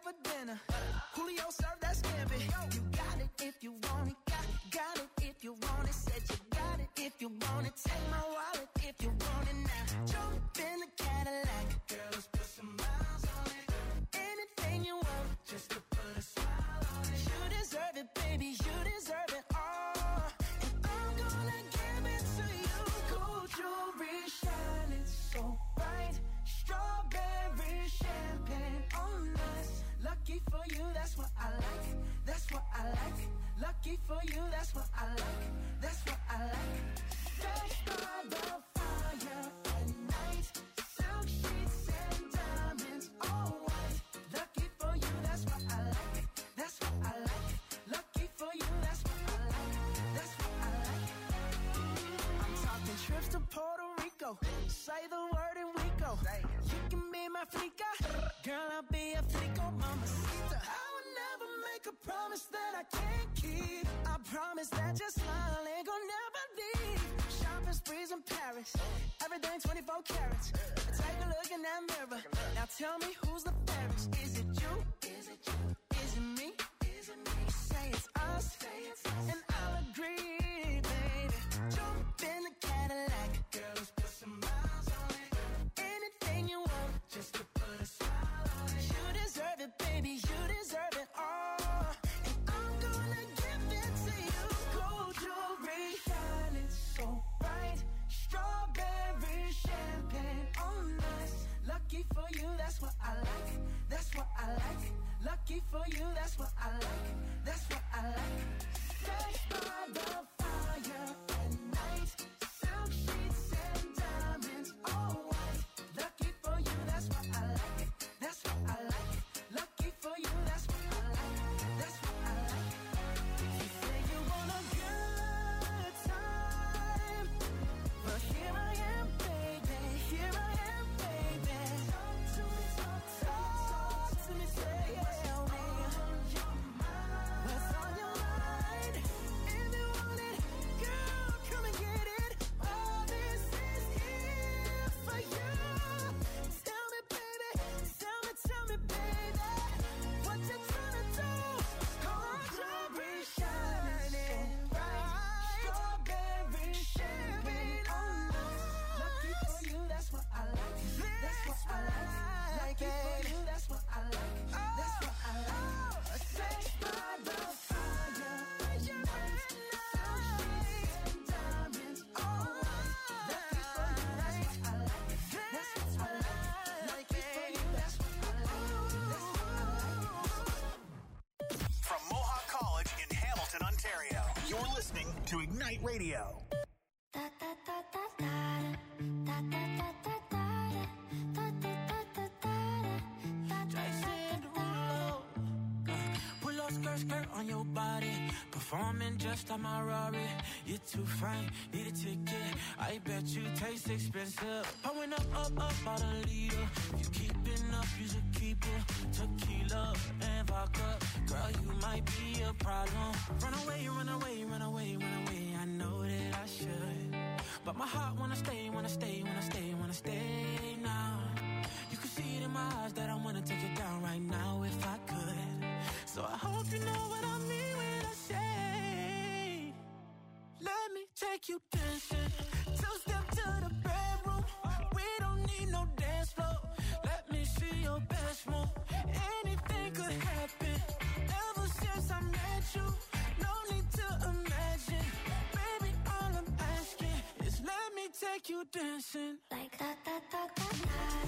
for dinner. Julio served that scampi. You got it if you want it. Got it if you want it. Said you got it if you want it. Take my wallet if you want it now. Jump in the Cadillac. Girl, let's put some miles on it. Anything you want, just to put a smile on it. You deserve it, baby. You deserve it all. And I'm gonna give it to you. Gold jewelry shining so bright. Strawberry champagne on us. Lucky for you, that's what I like. That's what I like. Lucky for you, that's what I like. That's what I like. Fresh by the fire at night. Silk sheets and diamonds, all white. Lucky for you, that's what I like. That's what I like. Lucky for you, that's what I like. That's what I like. I'm talking trips to Puerto Rico. Say the word and we go. You can be my flica. Girl, I'll be a flico, mamacita. I would never make a promise that I can't keep. I promise that your smile ain't gonna never leave. Shopping sprees in Paris. Everything 24 carats. Take a look in that mirror. Now tell me who's the fairest. Is it you? Is it you? Is it me? Is it me? Say it's us. And I'll agree, baby. Jump in the Cadillac. Girl, let's put some miles on it. Anything you want, just to put a smile on it. You deserve it, baby. You deserve it all. And I'm gonna give it to you. Gold jewelry shining so bright. Strawberry champagne on us. Lucky for you, that's what I like. That's what I like. Lucky for you, that's what I like. That's what I like. Fresh by the fire at night. Silk sheets and diamonds, all white. Lucky for you, that's what I like. That's what I like. Lucky for you, that's what I like. That's what I like. You say you want a good time, but here I am, baby. Here I am, baby. Talk to me, talk to me, say tell me what's on your mind. If you want it, girl, come and get it. All this is here for you. Tell me, baby, tell me, baby, what you tryna do? Gold jewelry shining bright. Strawberry champagne on us. Lucky for you, that's what I like. That's what I like. Lucky for you, that's what I like. That's what I like. Sex by the fire at night. Silk sheets and diamonds, all white. Lucky for you, that's what I like. That's what I like. Lucky for you, that's what I like. That's what I like. From Mohawk College in Hamilton, Ontario, you're listening to Ignite Radio. Pull up skirt on your body. Performing just like my Rari. You're too fine, need a ticket. I bet you taste expensive. Pouring up out a leader. If you keeping up, you should keep it. Tequila and vodka. Girl, you might be a problem. Run away, run away, run away, run away. I know that I should, but my heart wanna stay, wanna stay, wanna stay, wanna stay now. You can see it in my eyes that I wanna take it down right now if I could. So I hope you know what I mean when I say, let me take you dancing. Two-step to the bedroom. We don't need no dance floor. Let me see your best move. Anything could happen. Ever since I met you, no need to imagine. Baby, all I'm asking is let me take you dancing. Like that, that, that, that, that.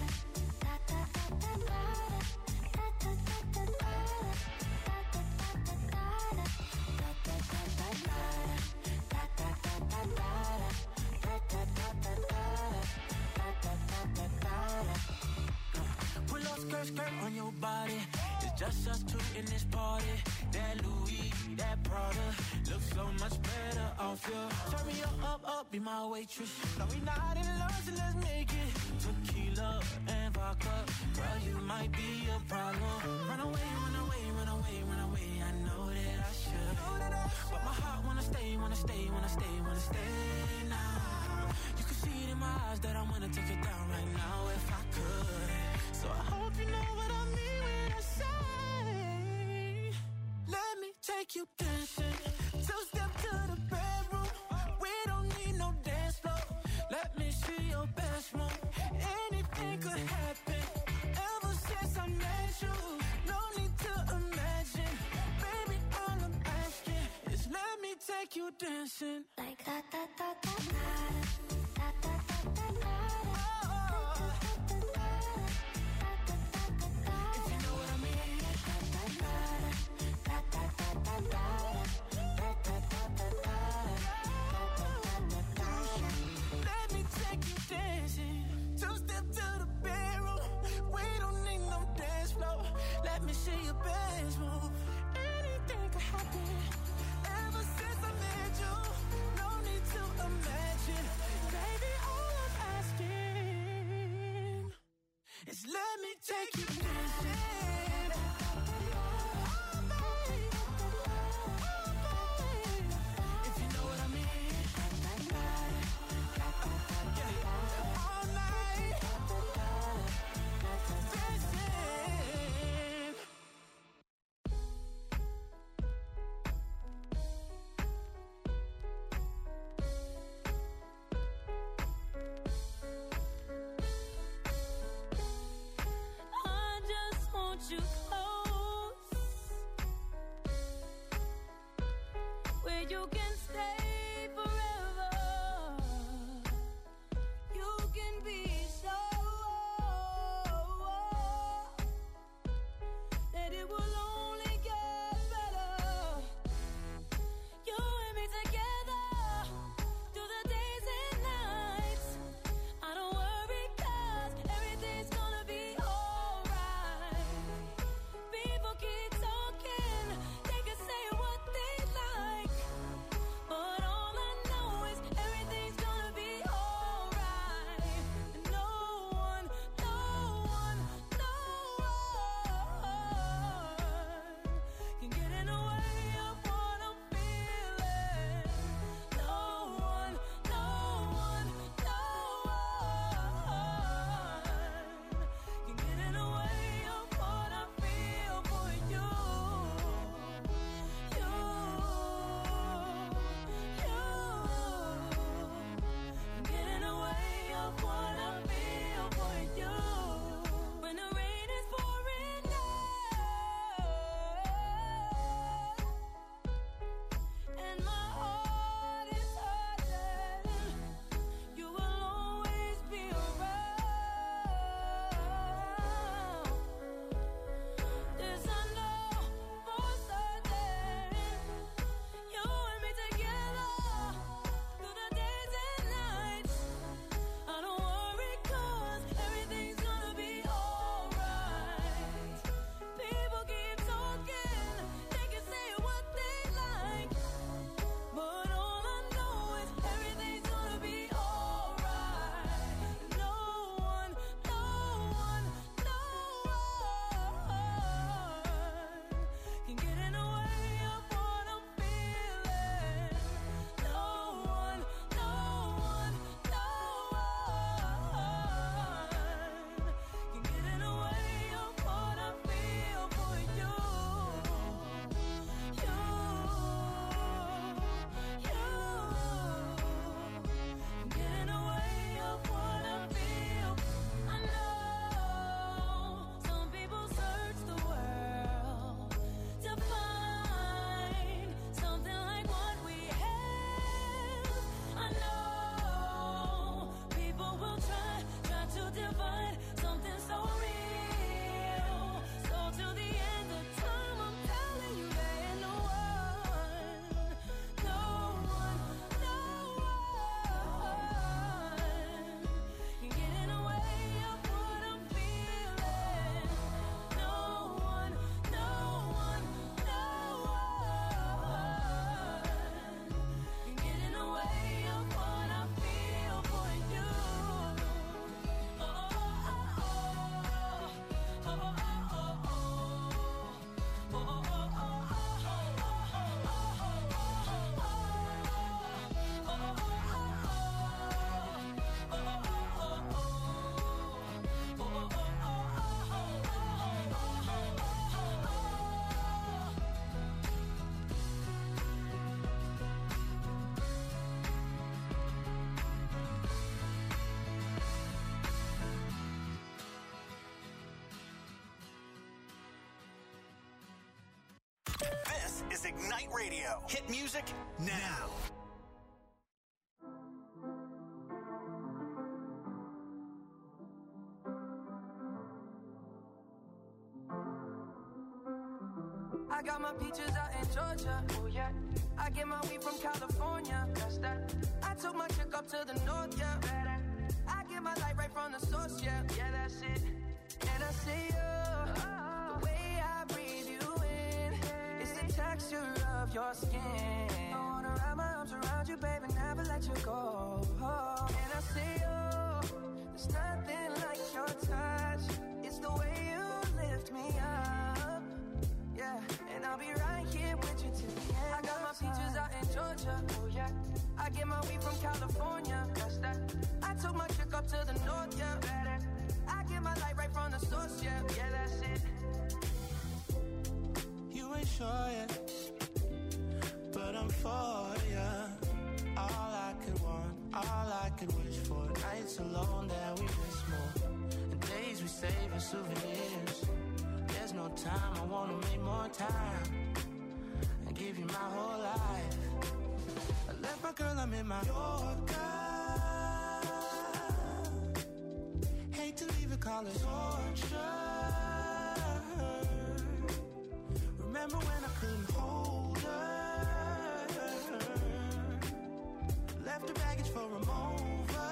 Pull up skirt on your body. It's just us two in this party. That Louis, that Prada looks so much better off you. Turn me up, be my waitress. No, we not in love, so let's make it. Tequila and vodka. Girl, you might be a problem. Run away, run away, run away, run away. I know that I should, but my heart wanna stay, wanna stay, wanna stay, wanna stay now. You can see it in my eyes that I wanna take it down right now if I could. So I hope you know what I mean when I say take you dancing. Two-step to the bedroom. We don't need no dance floor. Let me see your best move. Anything could happen. Ever since I met you, no need to imagine. Baby, all I'm asking is let me take you dancing. Like da da da da da da da da da. If you know what I mean. Let me take you dancing. Two-step to the bedroom. We don't need no dance floor. Let me see your best move. Anything could happen. Ever since I met you, no need to imagine. Baby, all I'm asking is let me take you dancing. If you know what I mean. All night dancing. Ignite Radio. Hit music now. I got my peaches out in Georgia, oh yeah. I get my weed from California, that's that. I took my chick up to the north, yeah. I get my light right from the source, yeah. Yeah, that's it. And I see you, the way I breathe you in. It's the texture of your skin. I wanna wrap my arms around you, baby, never let you go. And I see you, there's nothing like your touch. It's the way you lift me up. Yeah, and I'll be right here with you till the end. I got my peaches out in Georgia, oh yeah. I get my weed from California, that's that. I took my chick up to the north, yeah. I get my light right from the source, yeah. Yeah, that's it. You ain't sure yet, but I'm for ya. All I could want, all I could wish for. Nights alone that we miss more, and days we save as souvenirs. There's no time, I wanna make more time and give you my whole life. I left my girl, I'm in my Yorker. Hate to leave it, call it torture. Remember when I couldn't hold her? Left her baggage for a mover.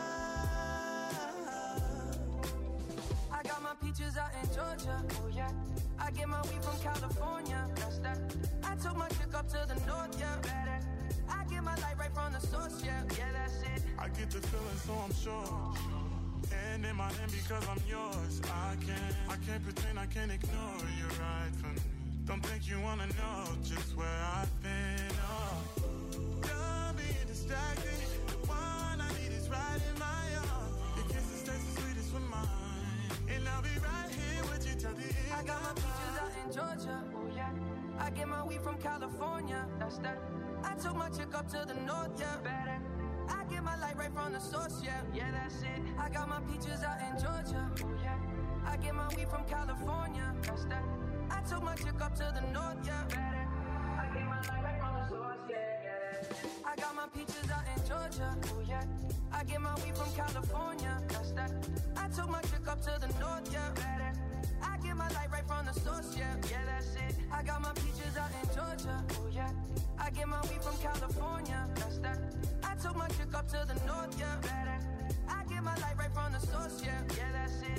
I got my peaches out in Georgia, oh yeah. I get my weed from California, that's that. I took my chick up to the north, yeah. I get my light right from the source, yeah. Yeah, that's it. I get the feeling, so I'm sure. And in my hand because I'm yours. I can't pretend, I can't ignore you right from me. Don't think you wanna know just where I've been. Oh, don't be distracted. The one I need is right in my arms. Your kisses taste the sweetest with mine, and I'll be right here with you till the end. I got my peaches out in Georgia, oh yeah. I get my weed from California, that's that. I took my chick up to the north, yeah. I get my light right from the source, yeah. Yeah, that's it. I got my peaches out in Georgia, oh yeah. I get my weed from California, that's that. I took my chick up to the north, yeah. I get my light right from the source, yeah. I got my peaches out in Georgia, oh yeah. I get my weed from California, that's that. I took my chick up to the north, yeah. I get my light right from the source, yeah. Yeah, that's it. I got my peaches out in Georgia, oh yeah. I get my weed from California, that's that. I took my chick up to the north, yeah. I get my light right from the source, yeah. Yeah, that's it.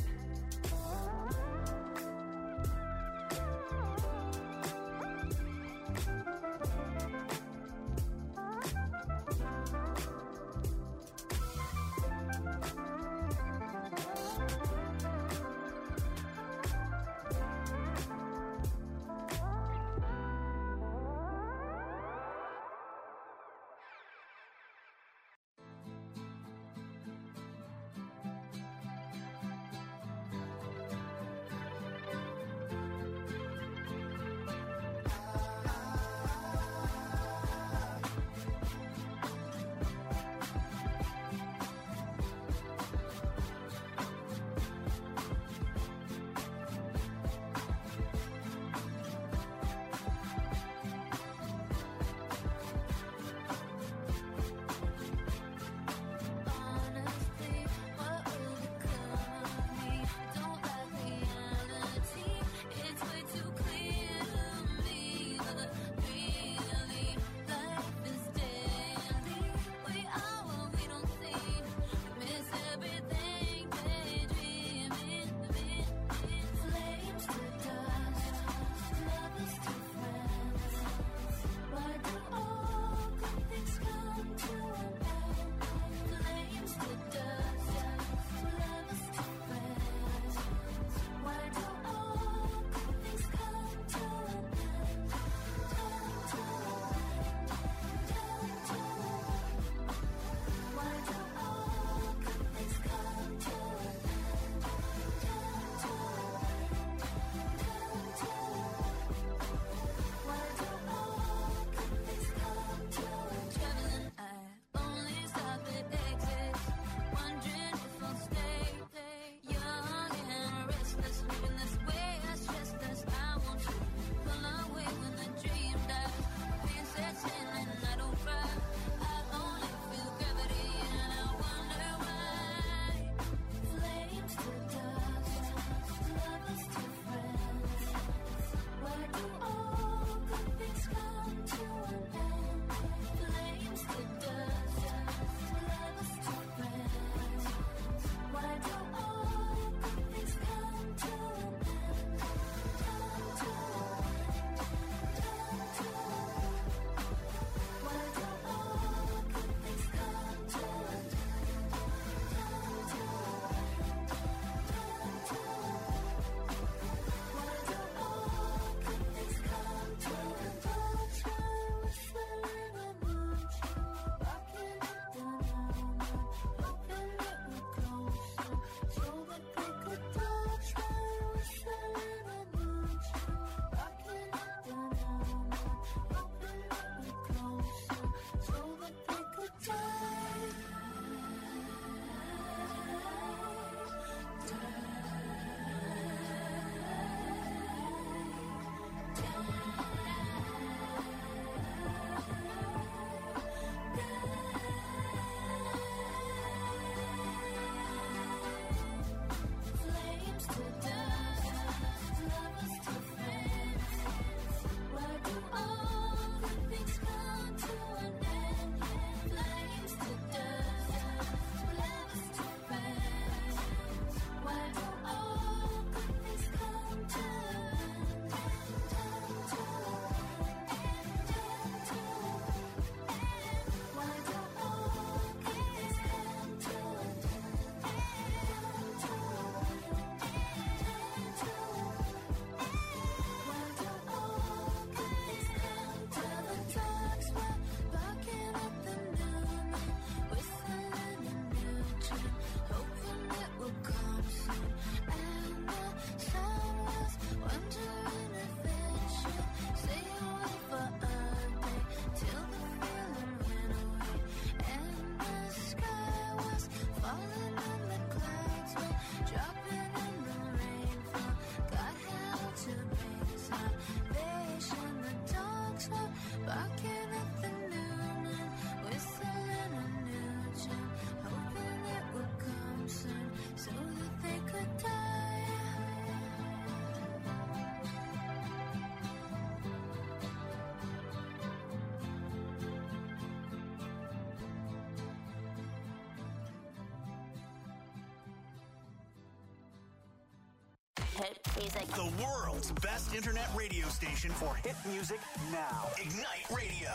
hit music. The world's best internet radio station for hit music now. Ignite Radio.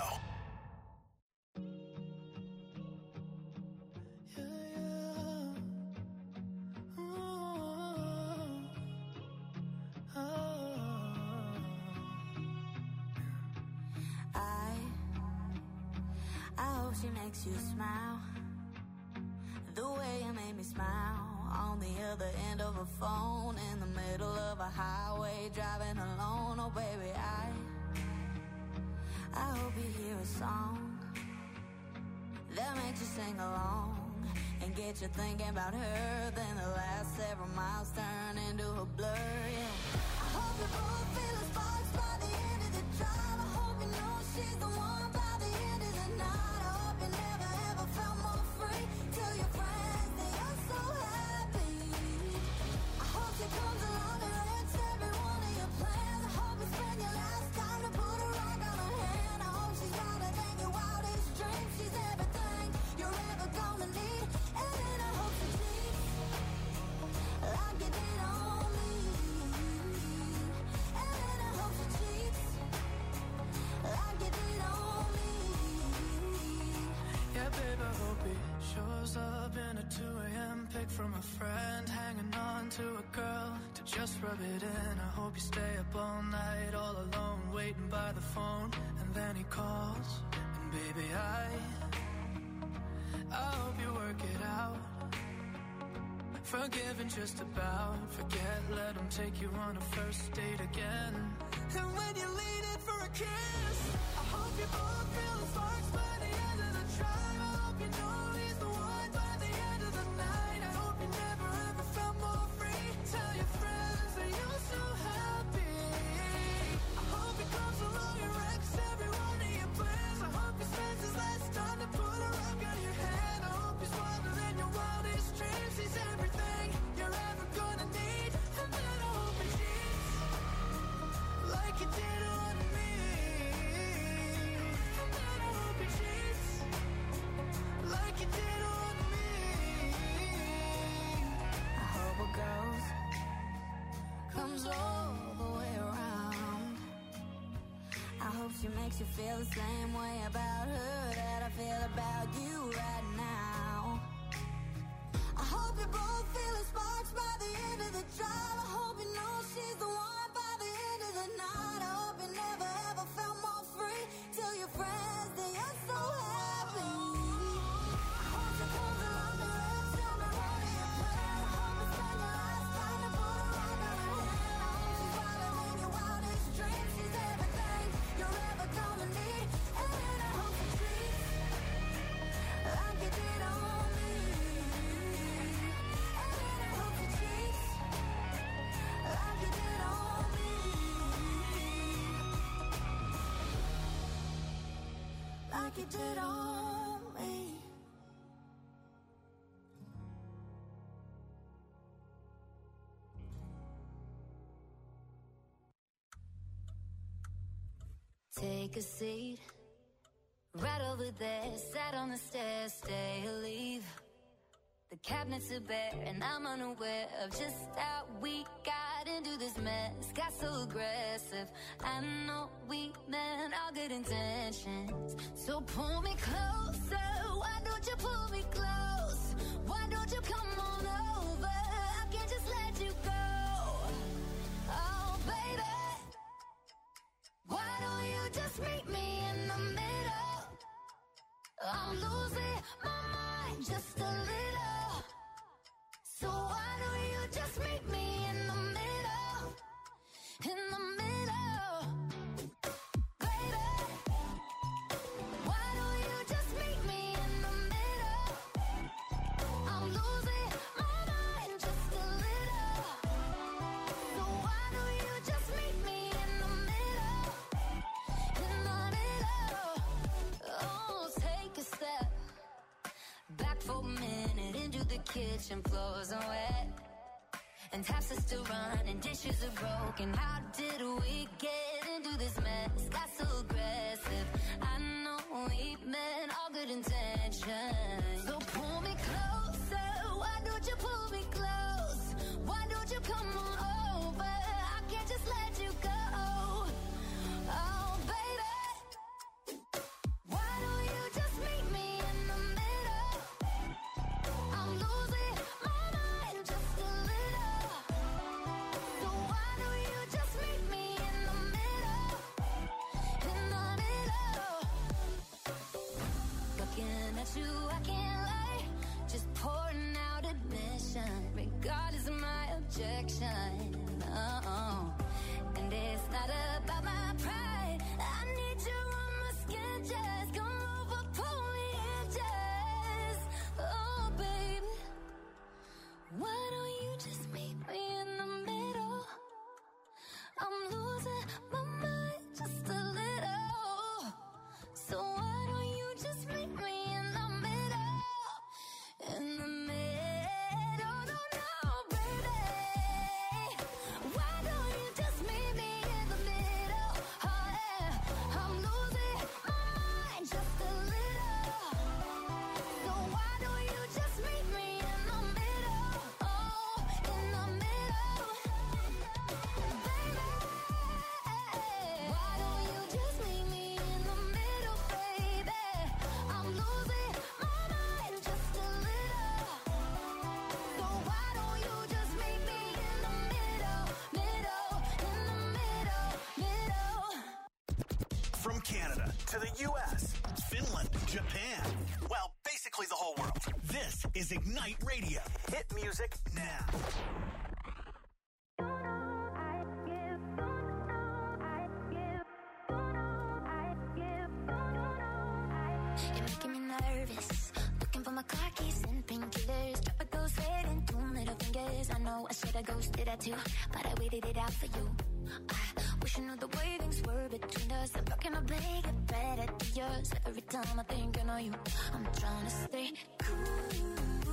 I hope she makes you smile the way you made me smile on the other end of a phone in the middle of a highway driving alone. Oh baby, I hope you hear a song that makes you sing along and get you thinking about her. Then the last several miles turn into a blur. Yeah. I hope you both feel the sparks by the end of the drive. I hope you know she's the one by the end of the night. I hope you never ever felt more free. Tell your friends that you're so happy. I hope she comes along and wrecks every one of your plans. I hope you spend your last time to put a rock on her hand. I hope she's louder than your wildest dreams. She's everything you're ever gonna need. And then I hope she cheats like you did on me. And then I hope she cheats like you did on me. Yeah, babe, I hope he shows up in a 2 a.m. pic from a friend, hanging on to a girl to just rub it in. I hope you stay up all night, all alone, waiting by the phone, and then he calls. And baby, I hope you work it out. Forgiving just about, forget, let him take you on a first date again. And when you lean in for a kiss, I hope you both feel the sparks by the end of the drive. I hope you know he's the one by the end of the night. I hope you never ever felt more free. Tell your friends that you're so happy. I hope he comes along and wrecks every one of your plans. I hope he spends his last time to put a rock on your hand. I hope he's wilder than your wildest dreams. He's everything you're ever gonna need. And then I hope he cheats like you did on me. And then I hope he cheats like you did on me. I hope it comes all the way around. I hope she makes you feel the same way about her that I feel about you right now. I hope you both feel the sparks by the end of the drive. I hope you know she's the one by the end of the night. I hope you never ever felt more free. Tell your friends that you're so happy. I hope she comes along and wrecks every one of your plans. I hope you spend your last time to put a rock on her hand. I hope she's wilder than your wildest dreams. She's everything you're ever gonna need. And then I hope she treats like you did on me. And then I hope she treats like you did on me. Like you did on me. Take a seat, right over there, sat on the stairs, stay or leave. The cabinets are bare and I'm unaware of just how we got into this mess. Got so aggressive, I know we meant all good intentions. So pull me closer, why don't you pull me close? Why don't you come on over, I can't just let you go. Oh baby, why don't you just meet me in the middle? I'm losing my mind just a little. So why don't you just meet me in the middle? In the middle. Baby, why don't you just meet me in the middle? I'm losing my mind just a little. So why don't you just meet me in the middle? In the middle. Oh, take a step back for a minute into the kitchen, floors are wet and taps are still running, dishes are broken. How did we get into this mess? Got so aggressive, I know we meant all good intentions. So pull me closer, why don't you pull me close? Why don't you come on over, From Canada to the U.S., Finland, Japan, well, basically the whole world. This is Ignite Radio. Hit music now. You're making me nervous. Looking for my car keys and painkillers. Drop a ghost head and 2 middle fingers. I know I should have ghosted that too, but I waited it out for you. I wish I knew the way things were between us. I'm talking my bag, get better to yours. Every time I think I know you, I'm trying to stay cool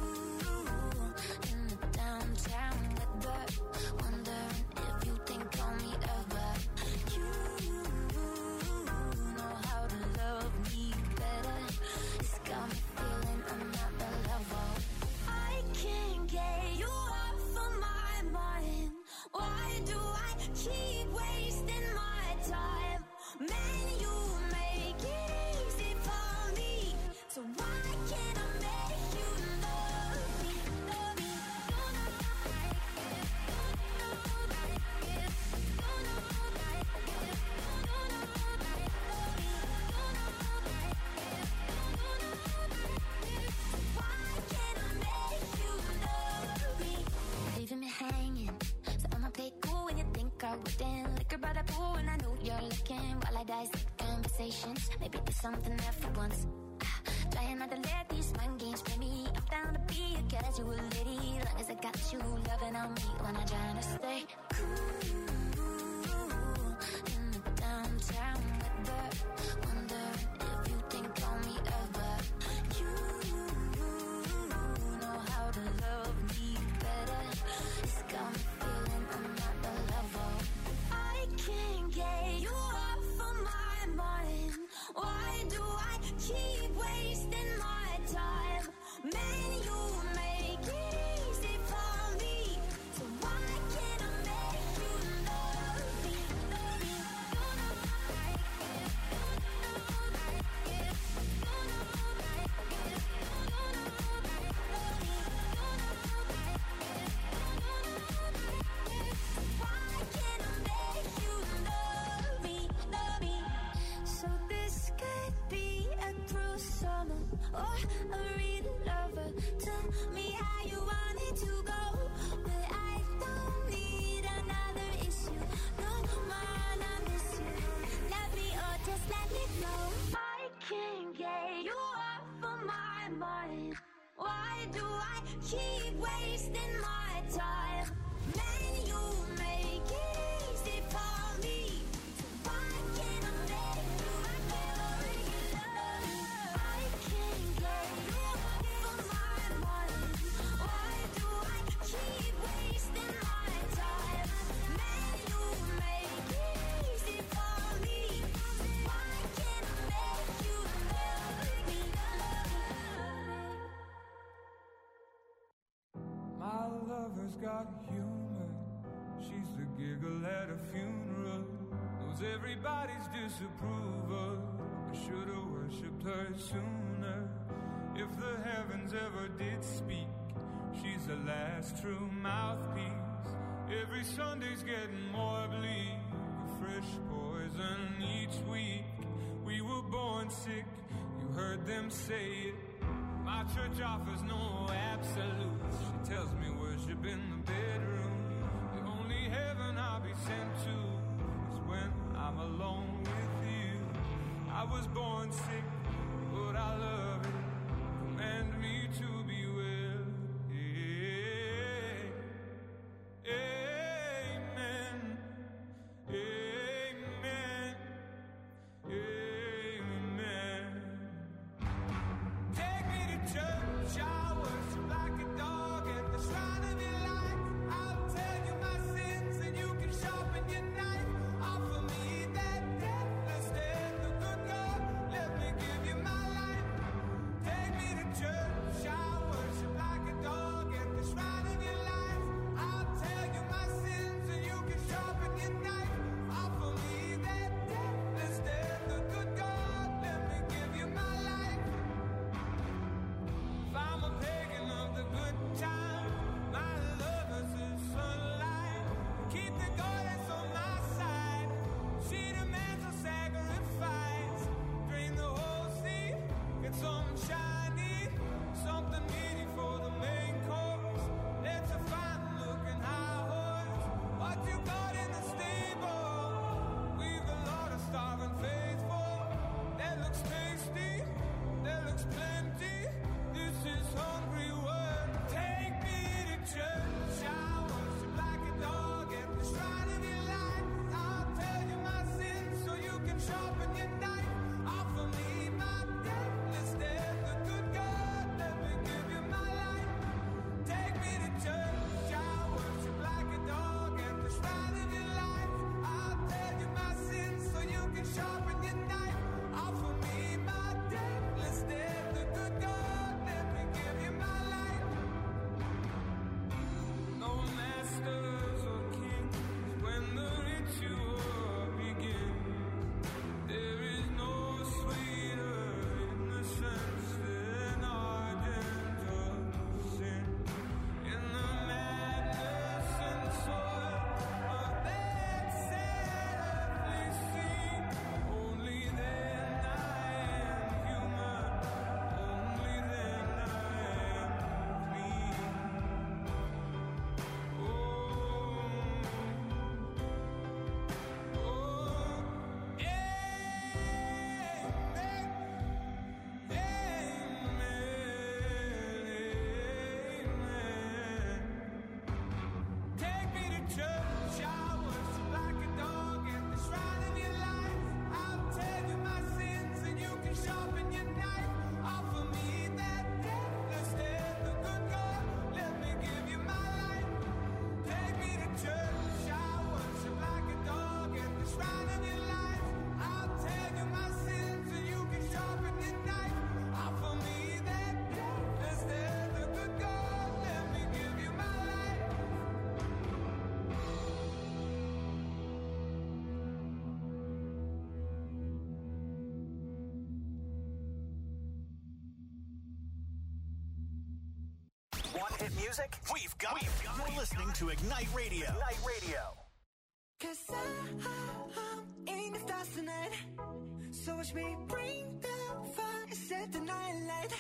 in the downtown weather. Wondering if you think on me ever. You know how to love me better. It's got me feeling I'm not the level. I can't get you off of my mind. Why do I keep wasting my time? Man, you make it easy for me. So why can't I make you love me? Love me. Why can't I make you love me? Leaving me hanging. So I'ma play cool when you think I wouldn't. Liquor by the pool and I know you're looking. While I dissect conversations, maybe there's something there for once. Trying not to let these mind games play me. I'm down to be a casual lady, long as I got you loving on me. When I'm trying to stay cool in the downtown weather. Wondering if you think on me ever. You know how to love me better. It's got me feeling I'm not the level. I can't get you off of my mind. Why do I keep wasting my time? Man, you make it easy for me. So why can't I make you love me? Love me. Why can't I make you love me? Love me. So this could be a cruel summer or a real lover. Tell me how you want it to go, but I don't need another issue. No man, I miss you. Love me or just let me go. I can't get you off of my mind. Why do I keep wasting my time? Man, you make it easy for me. So why can't I make you love me? I can't get you off of my mind. Why do I keep wasting my time? Man, you make it easy for me. Why can't I make you love me? My lover's got humor. She's the giggle at a funeral. Knows everybody's disapproval. I should've worshipped her sooner. If the heavens ever did speak, she's the last true mouthpiece. Every Sunday's getting more bleak. A fresh poison each week. We were born sick, you heard them say it. My church offers no absolutes. She tells me worship in the bedroom. The only heaven I'll be sent to is when I'm alone with you. I was born sick, but I love it. Command me to be well. Amen. Amen. Amen. Take me to church, I worship like a dog at the shrine of your light. I'll tell you my sins and you can sharpen your knife. Offer me that deathless death, the good God, let me give you my life. Hit music? We've got it. You're listening to Ignite Radio. Ignite Radio. 'Cause I'm in the stars tonight. So watch me bring the fire, set the night light.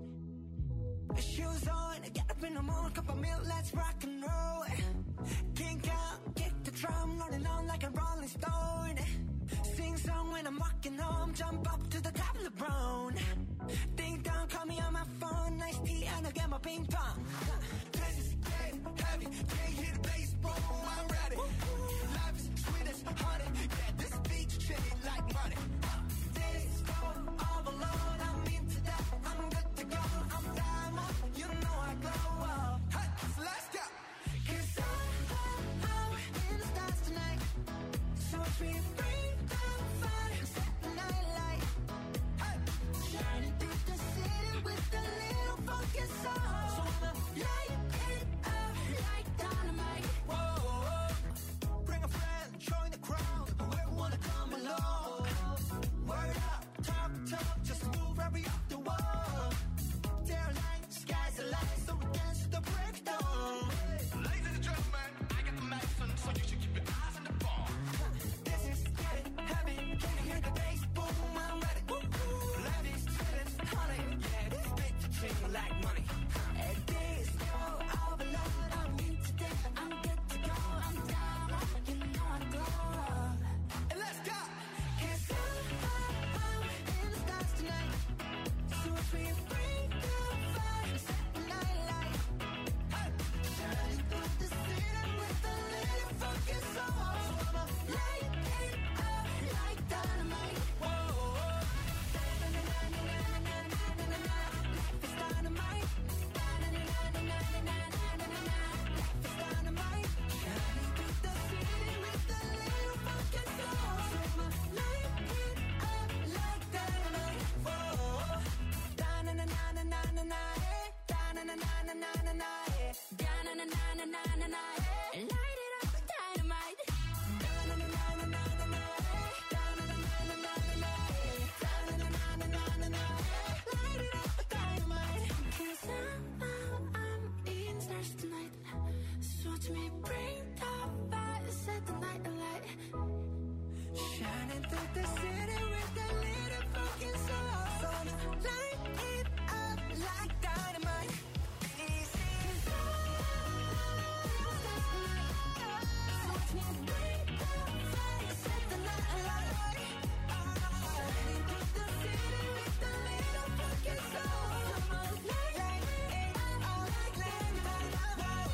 Shoes on, get up in the morning, cup of milk, let's rock and roll. Kink out, kick the drum, rolling on like a rolling stone. Sing song when I'm walking home, jump up to the top of the brown. Ding dong, call me on my phone, nice tea and I'll get my ping pong. This is getting heavy, can't hear the bass, boom, I'm ready. Life is sweet as honey, yeah, this beach chain like money. This go overload, I'm into that, I'm good to go, I'm diamond, you know I glow up. Hey, so let's go. 'Cause I'm in the stars tonight, so watch me bring the fire, set the night light. Hey, shining through the city with a little funky soul. So I'ma light it up like dynamite. Whoa, bring a friend, join the crowd, whoever wanna come along. Word up, talk, just move right up the wall. They're like, sky's the line, so we dance to the breakdown. Ladies and gentlemen, I got the medicine, so you should keep your eyes on the ball. This is getting heavy, can you hear the bass? Boom, I'm ready. Life is sweet, honey, yeah, this bitch ching like money. And this go overload, I'm into that, I'm good to go, I'm down, you know I glow up. And let's go! 'Cause I'm in the stars tonight, so if we bring the fire, set the night light. Hey, shining through the city with a little funky soul. So I'ma light it up like dynamite. Whoa, life is dynamite. Life is dynamite. Shining through the city with a little funky soul. So I'ma light it up like dynamite. Whoa, da-na-na-na-na-na-na, eh. Da-na-na-na-na-na-na, eh. Da-na-na-na-na-na-na, eh. Light it up like dynamite. Da-na-na-na-na-na-na, eh. Da-na-na-na-na-na-na, eh. Da-na-na-na-na-na-na, eh. Light it up like dynamite. 'Cause I'm in the stars tonight, so watch me bring the fire, set the night alight. Shining through the city with a little fucking soul. So light it up like dynamite. Easy. 'Cause I'm in the stars tonight, so watch me bring the fire, set the night alight. Shining through the city with a little fucking soul. So light it up like dynamite.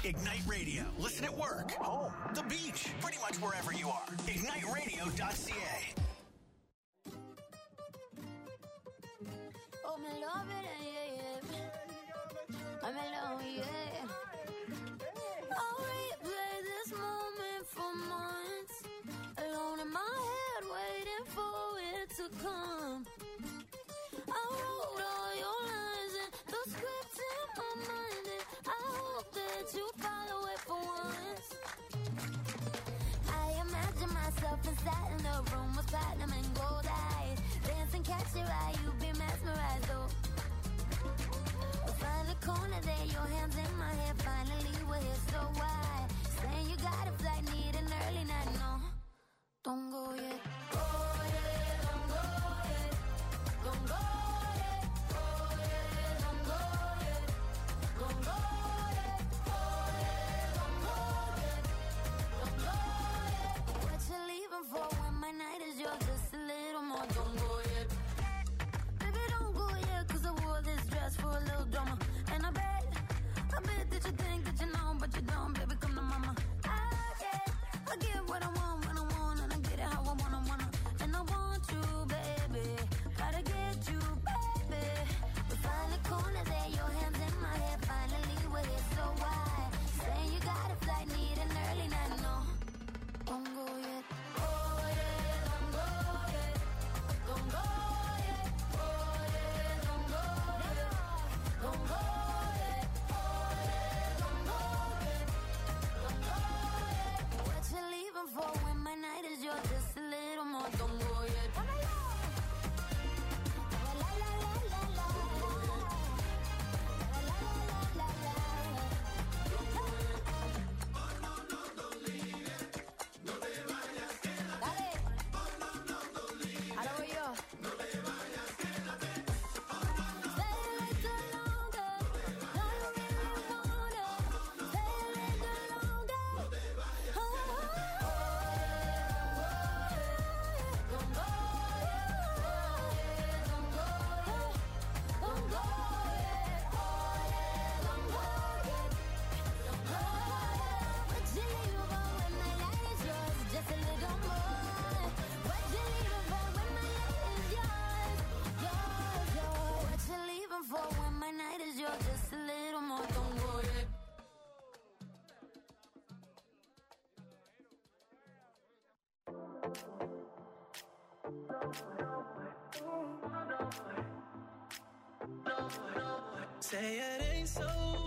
Ignite Radio. Listen at work, home, the beach, pretty much wherever you are. IgniteRadio.ca. Oh, me love it, yeah. I'm alone, yeah. I'll replay this moment for months. Alone in my head, waiting for it to come. I wrote all your lines and the script in my mind, and I hope that you follow it for once. I imagine myself inside in the room with platinum and gold eyes. Dance and catch your eye, you be mesmerized, though. Find the corner there, your hands in my hair. Finally, we're here, so why? Saying you got a flight, need an early night, no. Don't go yet. Oh, yeah, don't go yet. Don't go yet. Oh, yeah, don't go yet. Don't go yet. Oh, yeah, don't go yet. Don't go yet. What you leaving for when my night is yours? Just a little more. Don't go yet. Baby, don't go yet, 'cause I wore this dress for a little drama. And I bet that you think that you know, but you don't, baby, come to mama. I get what I want when I want, and I get it how I wanna. And I want you, baby, gotta get you, baby. We find the corner there, your hands in my hair. Finally, we're here, so why? Saying you got a flight, need an early night, no. Don't go yet. Oh, yeah, don't go yet. Don't go yet. Oh, yeah, don't go yet. Don't go yet. Oh, yeah, don't go yet. Don't go yet. What you leaving for when my night is yours? Just a little more. Don't go yet. La, la, la, la, la, la. La, la, la, la, la, la. Dale. Ahora voy yo. Stay a little longer. No, you really wanna. Stay a little longer. Oh, don't go yet. Don't go yet. Don't go yet. Oh, yeah, don't go yet. Don't go yet. What you leaving for when my night is yours? Just a little more. What you leaving for when my night is yours? Yours. What you leaving for when my night is yours? Just a little more. Don't go yet. Say it ain't so.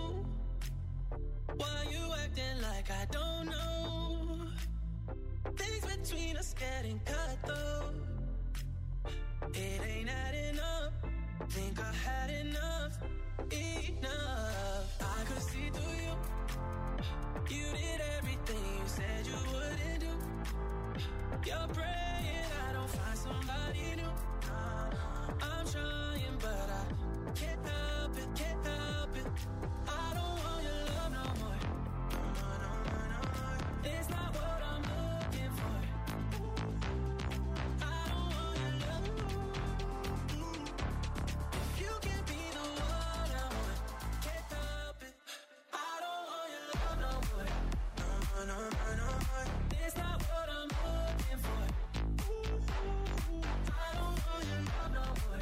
Why you acting like I don't know? Things between us getting cut though. It ain't adding up. Think I had enough. I could see through you. You did everything you said you wouldn't do. You're praying I don't find somebody new. I'm trying, but I can't help it, can't help it. I don't want your love no more. No more. It's not what I'm looking for. I don't want your love. If you can be the one I want, can't help it. I don't want your love no more. No more. It's not what I'm looking for. I don't want your love no more.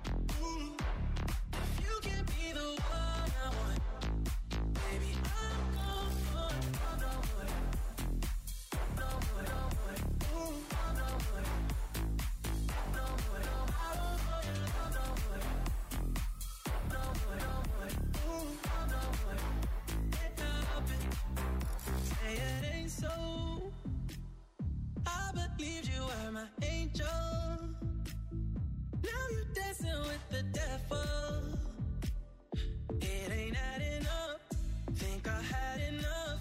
If you can be the one I want, baby, I'm gone for no more. No more. No more. No more. No more. I don't want your love no more. No more. No more. No more. Can't help it. Say it ain't so. I believed you were my angel. Now you dancing with the devil. It ain't adding up. Think I had enough.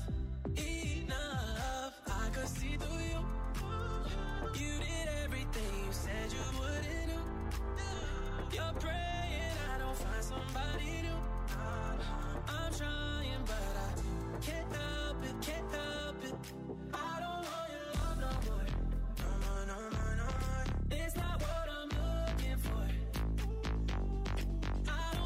I could see through you. You did everything you said you wouldn't do. You're praying I don't find somebody new. I'm trying, but I can't help it, can't help it. I don't want your love no more. No more. It's not what I'm looking for. I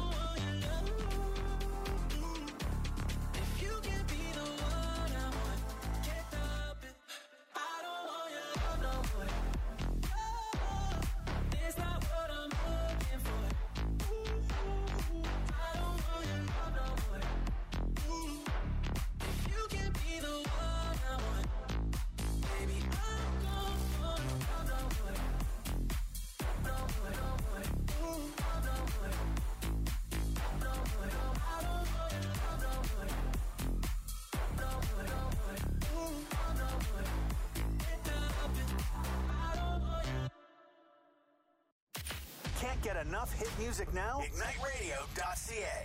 Get enough hit music now? IgniteRadio.ca.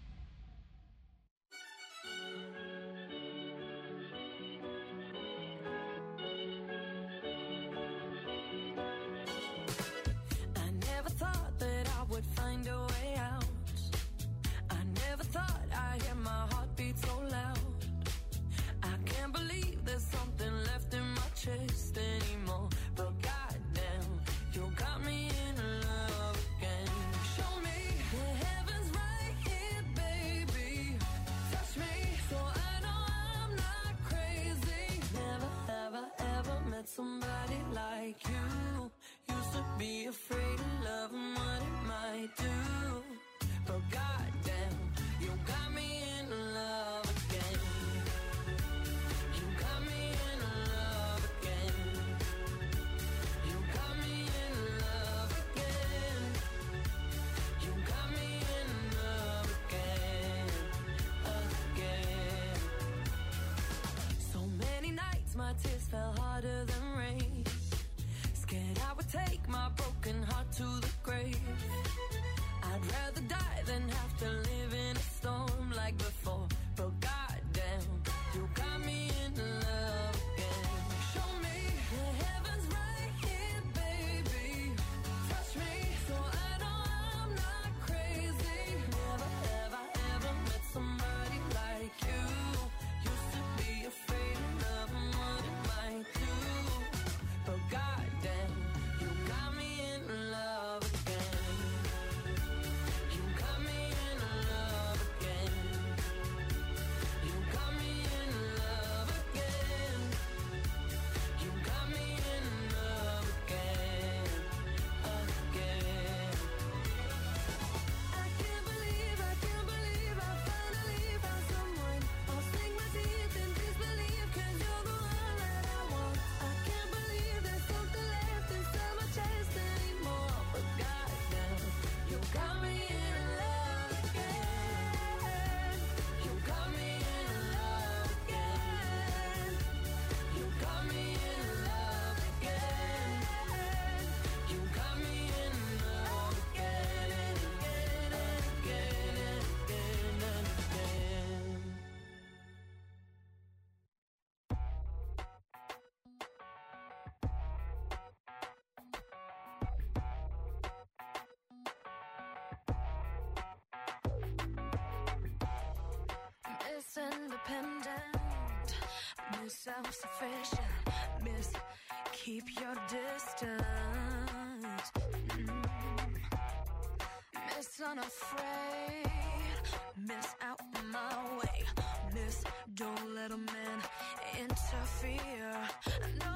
I never thought that I would find a way out. I never thought I'd hear my heartbeat so loud. I can't believe there's something left in my chest anymore. But goddamn, you got me in love again. Show me the heavens right here, baby. Touch me so I know I'm not crazy. Never, ever, ever met somebody like you. Used to be afraid of love and what it might do. But goddamn, you got me in love again. You got me in love again. You got me in love again. You got me in love again, again. So many nights my tears fell harder than rain. Scared I would take my broken heart to the grave. I'd rather die than have to live in a storm like before. But goddamn, you got me in love again. Show me the heavens right here, baby. Touch me so I know I'm not crazy. Never, ever, ever met somebody like you. Used to be afraid of love and what it might do. But goddamn, you got me in love again. You got me in love again. You got me in love again. You got me in love again, again. I can't believe I finally found someone. I'll sink my teeth in disbelief 'cause you're the one that I want. I can't believe there's something left inside my chest anymore. But goddamn, you got me in love again. You got me in love again. You got me in love again. You got me in love again and again and again and again and again. Miss Independent, Miss Self-Sufficient, Miss Keep Your Distance, Miss Unafraid, Miss Out My Way, Miss Don't Let a Man Interfere, no,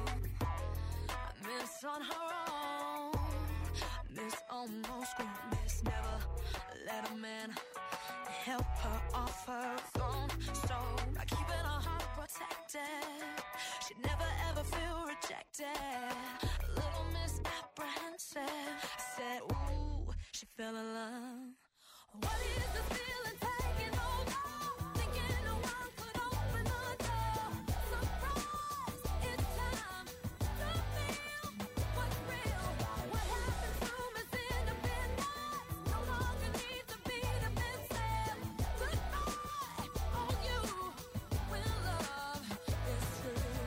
Miss On Her Own, Miss Almost Grown, Miss Never Let a Man help her off her throne. So by keeping her heart protected, she'd never ever feel rejected. Little Miss Apprehensive, I said, ooh, she fell in love. What is this feeling taking over? Thinking no one could open the door. Surprise, it's time to feel what's real. What happened to Miss Independence? No longer need to be defensive. Goodbye, all you when love is true.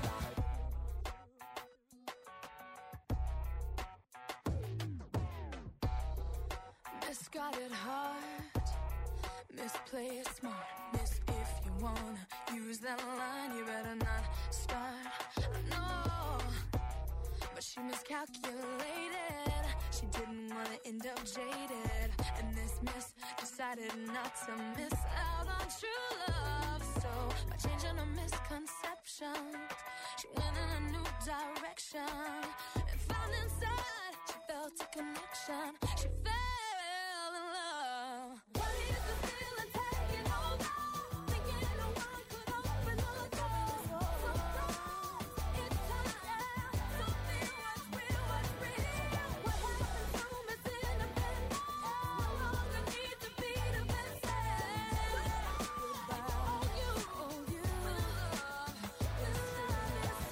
Miss got it hard. Miss play it smart. Miss if you wanna use that line, you better not start. No, but she miscalculated. She didn't wanna end up jaded. And this miss decided not to miss out on true love. So by changing her misconceptions, she went in a new direction and found inside she felt a connection. She fell in love. What is the feeling taking over? Thinking no one could open the door. Surprise, it's time to feel what's real, what's real. What happened to Miss Independence? No longer need to be defensive. Goodbye, all you when love is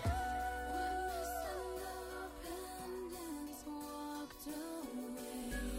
Miss Independence walked away.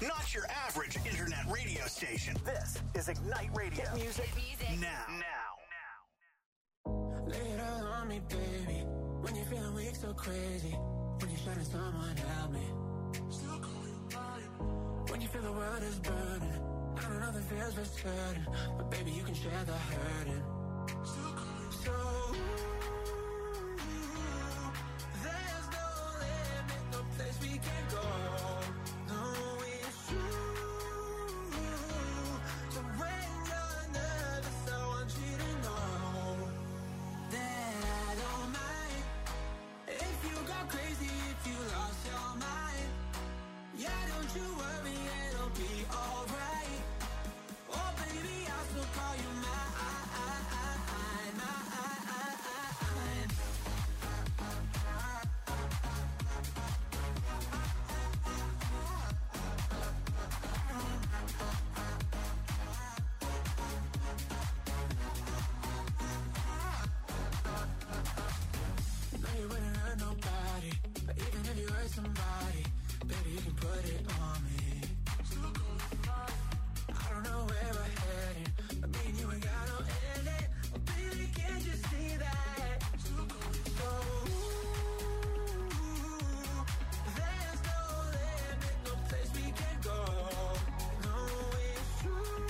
not your average internet radio station. This is Ignite Radio. Hit music now. Lay it all on me, baby. When you're feeling weak, so crazy. When you're shining, someone help me. Still call you mine. When you feel the world is burning, I don't know if it feels for certain, but baby, you can share the hurting. Still call you so. There's no limit, no place we can go. No, it's true. So when you're nervous, I want you to know that I don't mind if you go crazy, if you lost your mind. Yeah, don't you worry, it'll be alright. Oh baby, I'll still call you mine. You wouldn't hurt nobody, but even if you hurt somebody, baby, you can put it on me. I don't know where we're heading, but me and you ain't got no ending. Oh, baby, can't you see that? So, there's no limit, no place we can go. No, it's true.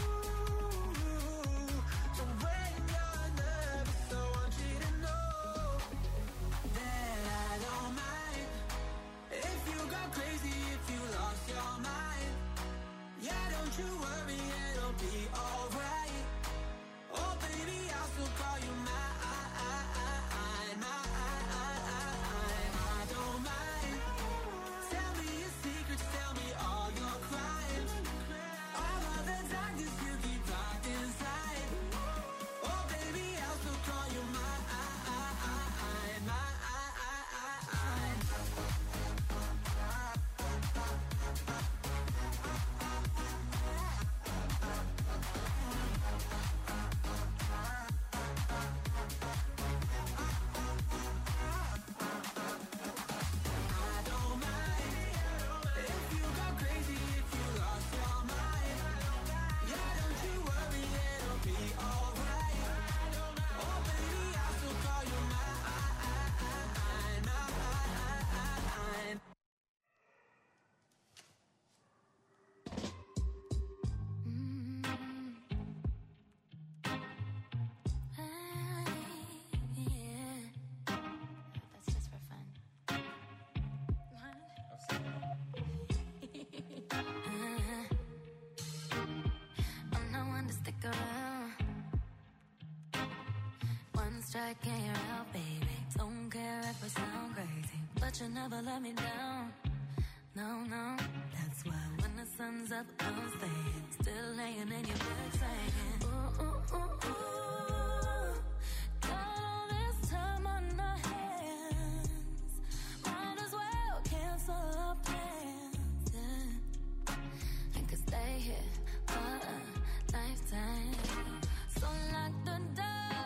So when you're nervous, I want you to know that I don't mind if you go crazy, if you lost your mind. Yeah, don't you worry, it'll be alright. Oh baby, I'll still call you mine. I don't mind. Tell me your secrets, tell me all your crimes. All of the darkness you keep locked inside. Oh baby, I'll still call you mine. Strike and you're out, baby. Don't care if I sound crazy, but you never let me down. No, no, that's why when the sun's up, I'm staying. Still laying in your bed saying, ooh, ooh, ooh, ooh. Got all this time on our hands. Might as well cancel our plans. Yeah. I could stay here for a lifetime. So lock the door.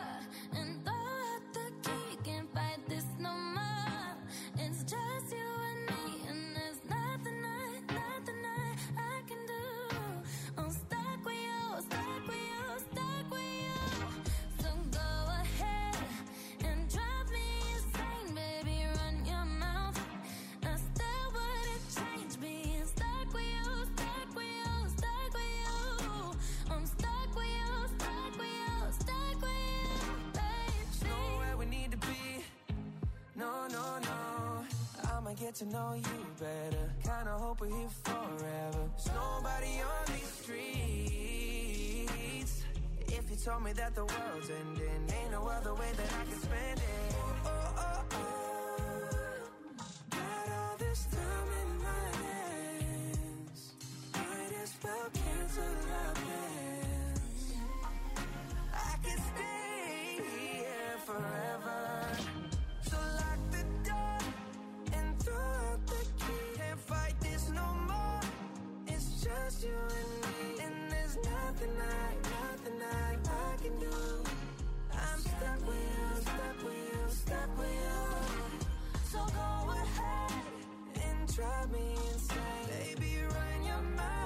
Get to know you better. Kinda hope we're here forever. There's nobody on these streets. If you told me that the world's ending, ain't no other way that I can spend it. Oh, oh, oh, oh. Got all this time in my hands. Might as well cancel our plans. I can stay here forever. So lock the door and throw out the key. Can't fight this no more. It's just you and me, and there's nothing I can do. I'm stuck with you, stuck with you, stuck with you. So go ahead and drive me insane. Baby, run your mind.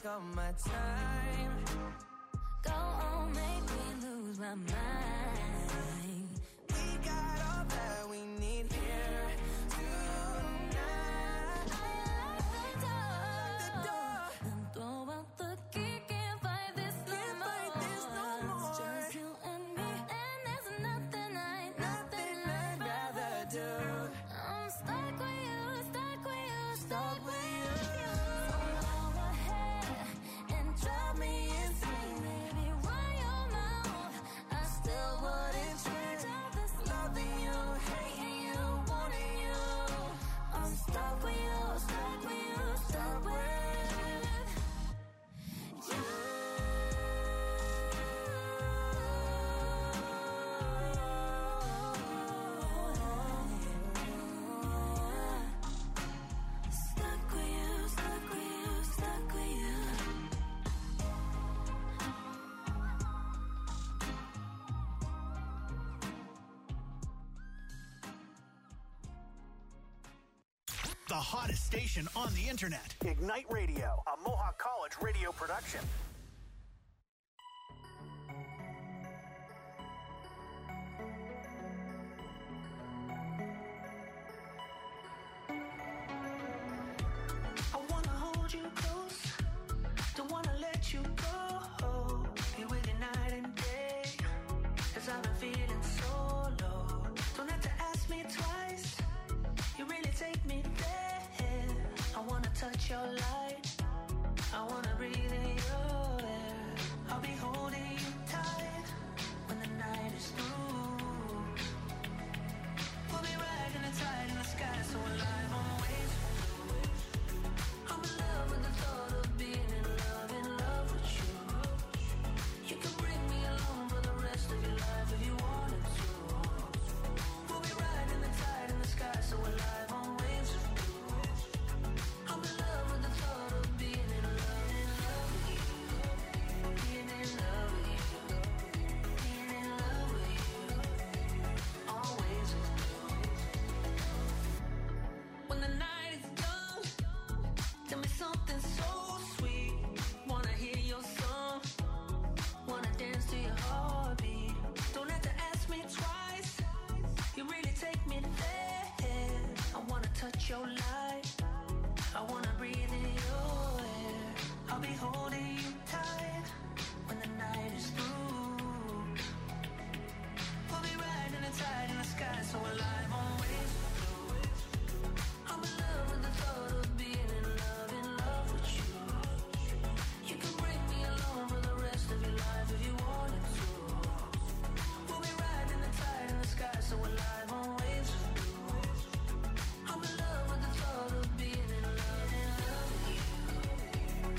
take all my time. Go on, make me lose my mind. We got all that we need here tonight. I like the door. And throw out the key, can't fight this no more. It's just you and me, and there's nothing I'd rather do. I'm stuck with you, stuck with you, stuck with you. So go ahead and drive me insane, baby. Run your mouth, I still wouldn't change. All this loving you, hating you, wanting you. I'm stuck with you, stuck with you, stuck with you. Stuck with you, stuck with you, stuck with you. The hottest station on the internet. Ignite Radio, a Mohawk College radio production.